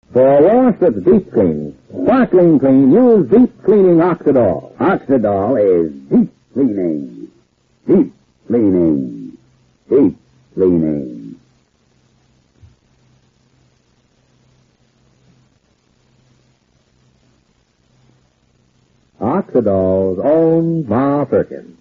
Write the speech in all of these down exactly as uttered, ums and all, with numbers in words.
For a wash that's deep clean, sparkling clean, use deep cleaning Oxidol. Oxidol is deep cleaning. Deep cleaning. Deep cleaning. Oxidol's own Ma Perkins.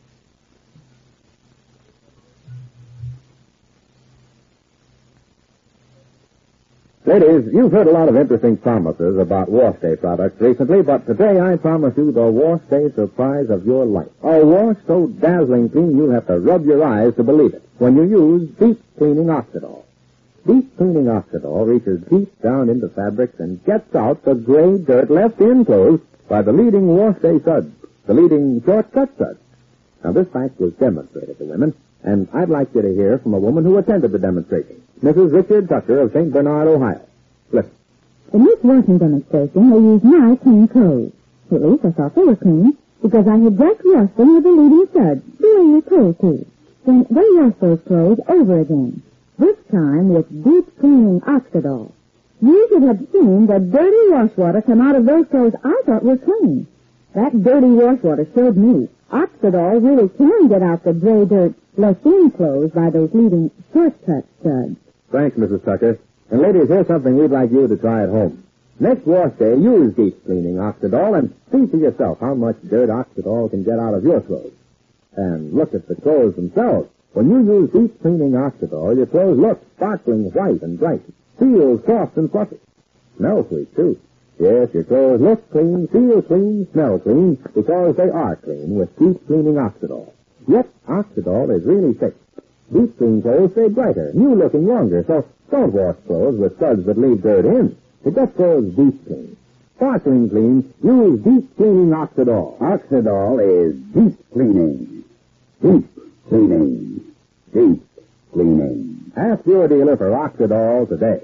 Ladies, you've heard a lot of interesting promises about Wash Day products recently, but today I promise you the Wash Day surprise of your life. A wash so dazzling clean you'll have to rub your eyes to believe it when you use Deep Cleaning Oxidol. Deep Cleaning Oxidol reaches deep down into fabrics and gets out the gray dirt left in clothes by the leading Wash Day suds, the leading shortcut suds. Now, this fact was demonstrated to women, and I'd like you to hear from a woman who attended the demonstration, Missus Richard Tucker of Saint Bernard, Ohio. Listen. In this washing demonstration, they used my clean clothes. At least I thought they were clean, because I had just washed them with the leading suds, doing your clothes too. Then they washed those clothes over again, this time with Deep Cleaning Oxidol. You should have seen the dirty wash water come out of those clothes I thought were clean. That dirty wash water showed me Oxidol really can get out the gray dirt left in clothes by those leading shortcut suds. Thanks, Missus Tucker. And ladies, here's something we'd like you to try at home. Next wash day, use Deep Cleaning Oxidol and see for yourself how much dirt Oxidol can get out of your clothes. And look at the clothes themselves. When you use Deep Cleaning Oxidol, your clothes look sparkling white and bright, feel soft and fluffy. Smell sweet, too. Yes, your clothes look clean, feel clean, smell clean, because they are clean with Deep Cleaning Oxidol. Yet, Oxidol is really thick. Deep clean clothes stay brighter, new-looking longer, so don't wash clothes with suds that leave dirt in. To get clothes deep clean, sparkling clean, use Deep Cleaning Oxidol. Oxidol is deep cleaning. Deep cleaning. Deep cleaning. Ask your dealer for Oxidol today.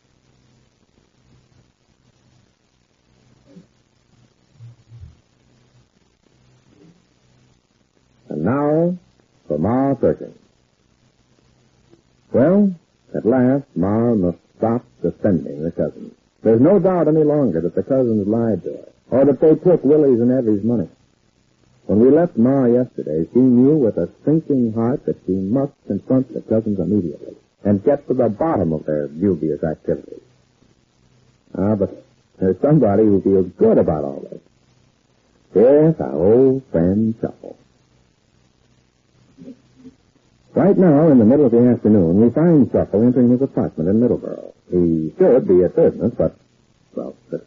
And now, for Ma Perkins. Well, at last, Ma must stop defending the cousins. There's no doubt any longer that the cousins lied to her, or that they took Willie's and Evie's money. When we left Ma yesterday, she knew with a sinking heart that she must confront the cousins immediately and get to the bottom of their dubious activities. Ah, but there's somebody who feels good about all this. Yes, our old friend Shuffle. Right now, in the middle of the afternoon, we find Shuffle entering his apartment in Middleborough. He should be at business, but, well, but...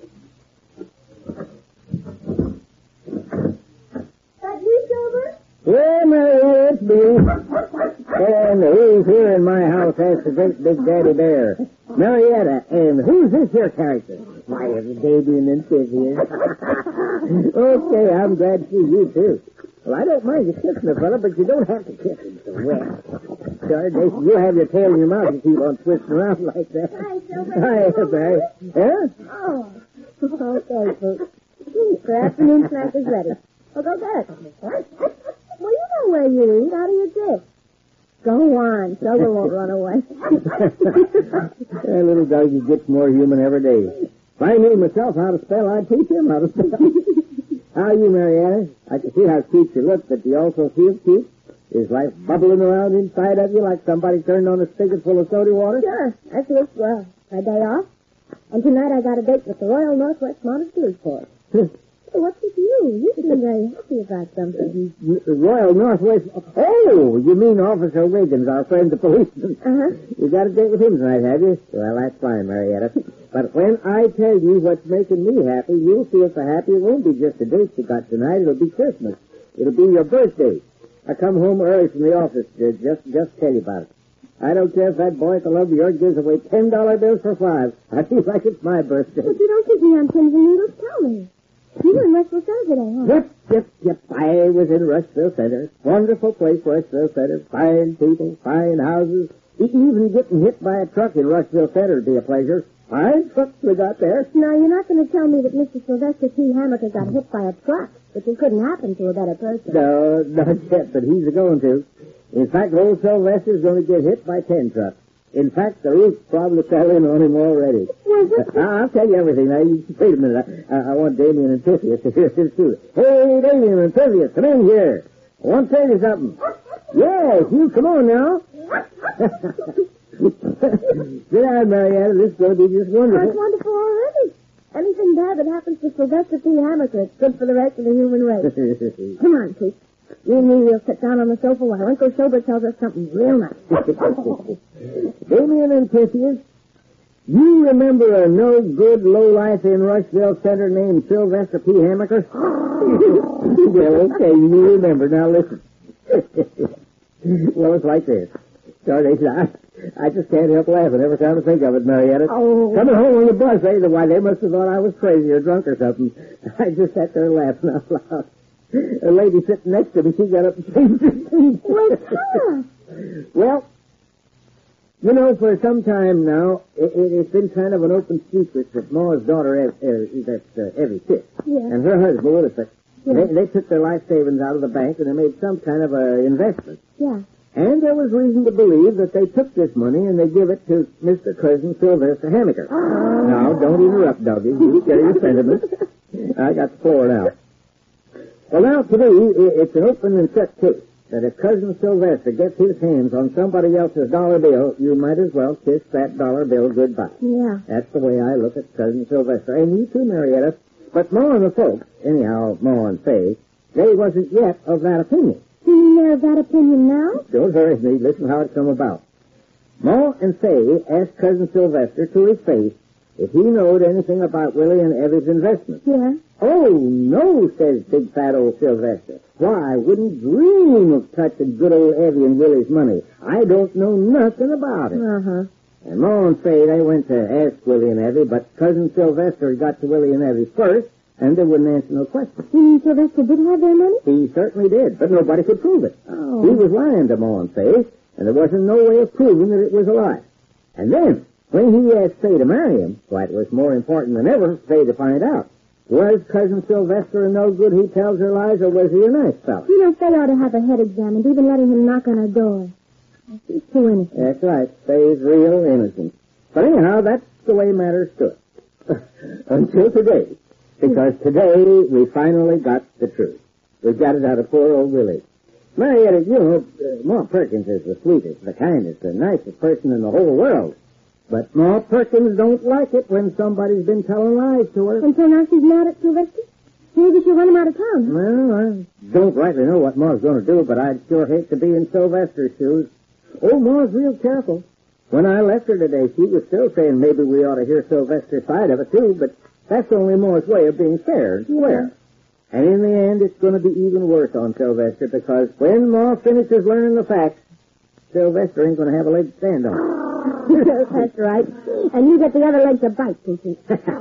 That you, Silver? Yeah, Mary, it's me. And who's here in my house has the great big daddy bear? Marietta. And who's this here character? Why, every baby and then Sid here. Okay, I'm glad to see you, too. Well, I don't mind you kissing a fella, but you don't have to kiss him so wet. Sorry, Jason, you have your tail in your mouth and keep on twisting around like that. Hi, Silver. Hi, Barry. Huh? Oh. Okay, folks. The afternoon snack is ready. Well, go get it. What? Well, you know where you eat. Out of your dish. Go on. Silver won't run away. That little doggy gets more human every day. If I knew myself how to spell, I'd teach him how to spell. How are you, Marietta? I can see how cute you look, but do you also feel cute? Is life bubbling around inside of you like somebody turned on a spigot full of soda water? Sure. I feel swell. My day off. And tonight I got a date with the Royal Northwest Montessori Corps. Hey, what's with you? You seem very happy about something. The Royal Northwest... Oh, you mean Officer Wiggins, our friend the policeman. Uh-huh. You got a date with him tonight, have you? Well, that's fine, Marietta. But when I tell you what's making me happy, you'll feel so happy it won't be just a date you got tonight. It'll be Christmas. It'll be your birthday. I come home early from the office to just, just tell you about it. I don't care if that boy at the love yard gives away ten dollar bills for five. I feel like it's my birthday. But you don't keep me on pins and needles. Tell me. You were in Rushville Center today, huh? Yep, yep, yep. I was in Rushville Center. Wonderful place, Rushville Center. Fine people, fine houses. Even getting hit by a truck in Rushville Center would be a pleasure. Fine trucks we got there. No, you're not going to tell me that Mister Sylvester T. Hamilton got hit by a truck, which it couldn't happen to a better person. No, not yet, but he's a going to. In fact, old Sylvester's going to get hit by ten trucks. In fact, the roof probably fell in on him already. Was it? Uh, I'll tell you everything. Now, you wait a minute. I, I want Damien and Pythias to hear this, too. Hey, Damien and Pythias, come in here. I want to tell you something. Yes, you come on now. Sit down, Marietta. This is going to be just wonderful. That's wonderful already. Anything bad that happens to Sylvester P. Hammaker, it's good for the rest of the human race. Come on, Pete. You and me will sit down on the sofa while Uncle Schobert tells us something real nice. Damien and Pythias, you remember a no-good lowlife in Rushville Center named Sylvester P. Hammaker? Well, okay, you remember. Now, listen. Well, it's like this. Sorry, I, I just can't help laughing every time I think of it, Marietta. Oh. Coming home on the bus, eh? Why, they must have thought I was crazy or drunk or something. I just sat there laughing out loud. A lady sitting next to me, she got up and changed her seat. Well, sure. Well, you know, for some time now, it, it, it's been kind of an open secret that Ma's daughter, Ev, Ev, that's uh, Evie Titt, Yeah. and her husband, Willis, Yeah. they, they took their life savings out of the bank and they made some kind of a investment. Yeah. And there was reason to believe that they took this money and they give it to Mister Cousin Sylvester Hammaker. Oh. Now, don't interrupt, Dougie. You carry your sentiments. I got the floor now. Well, now, to me, it's an open and shut case that if Cousin Sylvester gets his hands on somebody else's dollar bill, you might as well kiss that dollar bill goodbye. Yeah. That's the way I look at Cousin Sylvester. And you too, Marietta. But Ma and the folks, anyhow, Ma and Faye, they wasn't yet of that opinion. Do you know of that opinion now? Don't hurry me. Listen how it come about. Ma and Faye asked Cousin Sylvester to his face if he knowed anything about Willie and Evie's investment. Yeah. Oh, no, says big fat old Sylvester. Why, I wouldn't dream of touching good old Evie and Willie's money. I don't know nothing about it. Uh-huh. And Ma and Faye, they went to ask Willie and Evie, but Cousin Sylvester got to Willie and Evie first, and they wouldn't answer no questions. You mean Sylvester did have their money? He certainly did, but nobody could prove it. Oh. He was lying to Ma and Faye, and there wasn't no way of proving that it was a lie. And then, when he asked Faye to marry him, why, it was more important than ever for Faye to find out. Was Cousin Sylvester a no-good who tells her lies, or was he a nice fellow? You know, Faye ought to have her head examined, even letting him knock on her door. He's too innocent. That's right. Faye's real innocent. But anyhow, that's the way matters stood. Until today. Because today we finally got the truth. We got it out of poor old Willie. Marietta, you know, uh, Ma Perkins is the sweetest, the kindest, the nicest person in the whole world. But Ma Perkins don't like it when somebody's been telling lies to her. And so now she's mad at Sylvester? Maybe she'll run him out of town, huh? Well, I don't rightly know what Ma's going to do, but I'd sure hate to be in Sylvester's shoes. Oh, Ma's real careful. When I left her today, she was still saying maybe we ought to hear Sylvester's side of it, too, but that's only Ma's way of being fair and square. And in the end, it's going to be even worse on Sylvester, because when Ma finishes learning the facts, Sylvester ain't going to have a leg to stand on. That's right. And you get the other leg to bite, Pinky.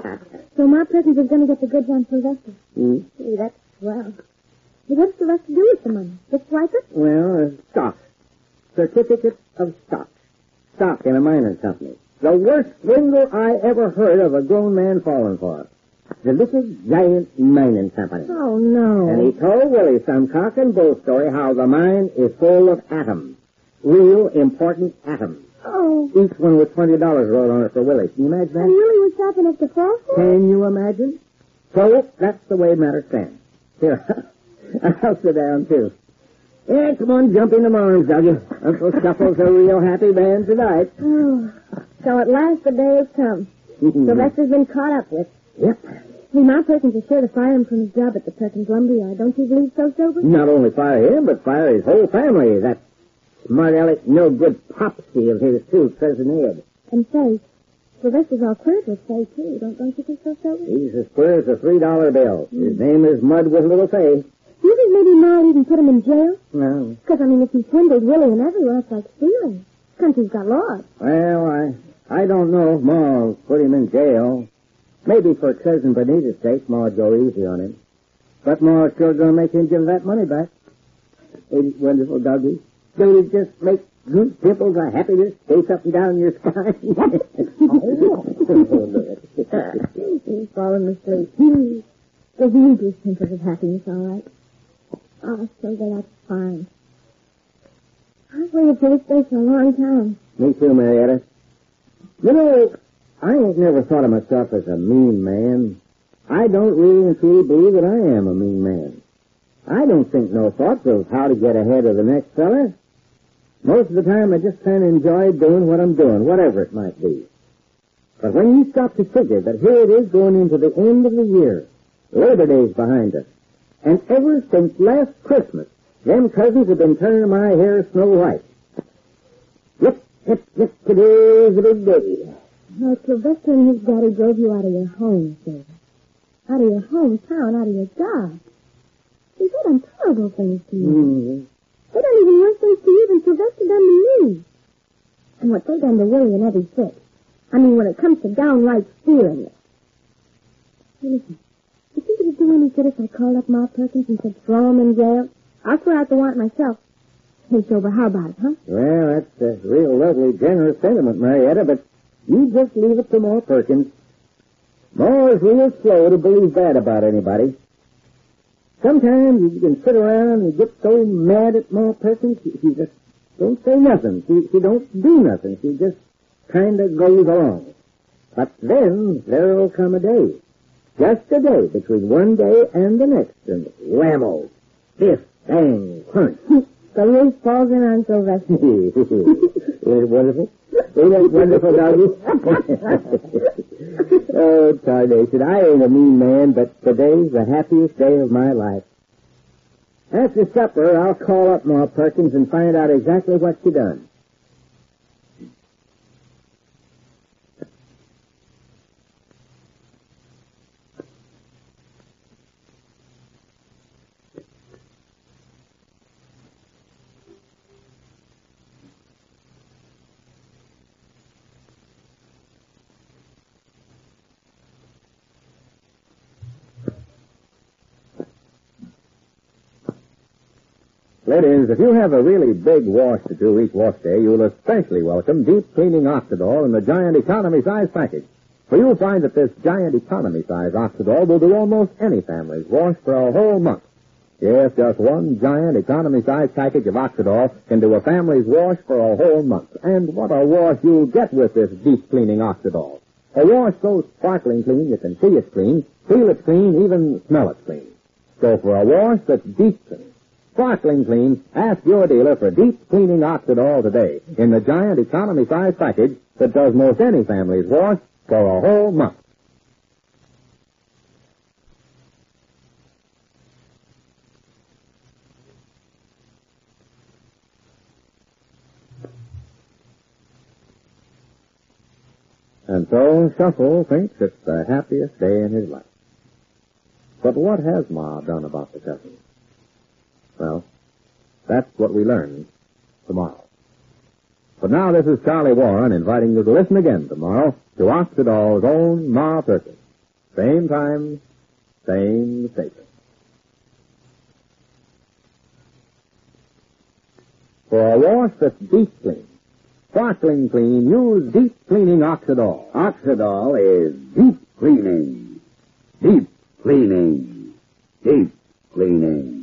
So Ma Perkins is going to get the goods on Sylvester. Hmm? Gee, that's swell. But what's Sylvester do with the money? Just swipe it? Well, uh, stock. Certificate of stock. Stock in a mining company. The worst swindle I ever heard of a grown man falling for. The little giant mining company. Oh, no. And he told Willie some cock and bull story how the mine is full of atoms. Real important atoms. Oh. Each one with twenty dollars wrote on it for Willie. Can you imagine that? And Willie was sharp enough to fall for it? Can you imagine? So, that's the way matters stand. Here, I'll sit down, too. Yeah, come on, jump in the arms, Dougie. Uncle Shuffle's a real happy man tonight. Oh. So at last the day has come. Sylvester's been caught up with. Yep. See, Ma Perkins is sure to fire him from his job at the Perkins Lumberyard. Don't you believe so, Silver? Not only fire him, but fire his whole family. That smart aleck, no good popsy of his, too, Cousin Ed. And say, Sylvester's all queer with Faye, too. Don't, don't you think so, Silver? He's as queer as a three-dollar bill. His name is Mud with Little Faye. Do you think maybe Ma would even put him in jail? No. Because, I mean, if he swindled Willie and everyone, it's like stealing. Country's got laws. Well, I I don't know if Ma'll put him in jail. Maybe for Cousin Benita's sake, Ma'd go easy on him. But Ma''s sure going to make him give that money back. Ain't it wonderful, Dougie? Don't it just make goose pimples of happiness chase up and down your spine? He's falling asleep. There's new goose pimples of happiness, all right. Oh, so that's fine. I've waited for this day for a long time. Me too, Marietta. You know, I ain't never thought of myself as a mean man. I don't really and truly believe that I am a mean man. I don't think no thoughts of how to get ahead of the next fella. Most of the time I just kind of enjoy doing what I'm doing, whatever it might be. But when you stop to figure that here it is going into the end of the year, Labor Day's behind us, and ever since last Christmas, them cousins have been turning my hair snow white. Yep, yep, yep, today's a big day. Well, Sylvester and his daddy drove you out of your home, sir. Out of your hometown, out of your job. They've done terrible things to you. Mm-hmm. They done even worse things to you than Sylvester done to me. And what they done to Willie and Eddie Fitz. I mean, when it comes to downright stealing it. Hey, listen. You think it would do any good if I called up Ma Perkins and said throw him in jail? I'll swear out the warrant myself. Hey, Silver, how about it, huh? Well, that's a real lovely, generous sentiment, Marietta, but you just leave it to Ma Perkins. Ma is real slow to believe that about anybody. Sometimes you can sit around and get so mad at Ma Perkins, she, she just don't say nothing. She, she don't do nothing. She just kind of goes along. But then there'll come a day, just a day between one day and the next, and whammo, biff, bang, crunch. The roof falls in on Sylvester. Isn't it wonderful? Ain't it wonderful, doggy? Oh, tarnation, I ain't a mean man, but today's the happiest day of my life. After supper, I'll call up Ma Perkins and find out exactly what she done. Ladies, if you have a really big wash to do each wash day, you'll especially welcome Deep Cleaning Oxidol in the Giant Economy Size package. For you'll find that this Giant Economy Size Oxidol will do almost any family's wash for a whole month. Yes, just one Giant Economy Size package of Oxidol can do a family's wash for a whole month. And what a wash you'll get with this Deep Cleaning Oxidol. A wash so sparkling clean you can see it's clean, feel it's clean, even smell it's clean. So for a wash that's deep clean, sparkling clean, ask your dealer for Deep Cleaning Oxidol today in the Giant Economy Size package that does most any family's wash for a whole month. And so Shuffle thinks it's the happiest day in his life. But what has Ma done about the cousin? Well, that's what we learn tomorrow. But now this is Charlie Warren inviting you to listen again tomorrow to Oxidol's own Ma Perkins. Same time, same station. For a wash that's deep clean, sparkling clean, use Deep Cleaning Oxidol. Oxidol is deep cleaning. Deep cleaning. Deep cleaning.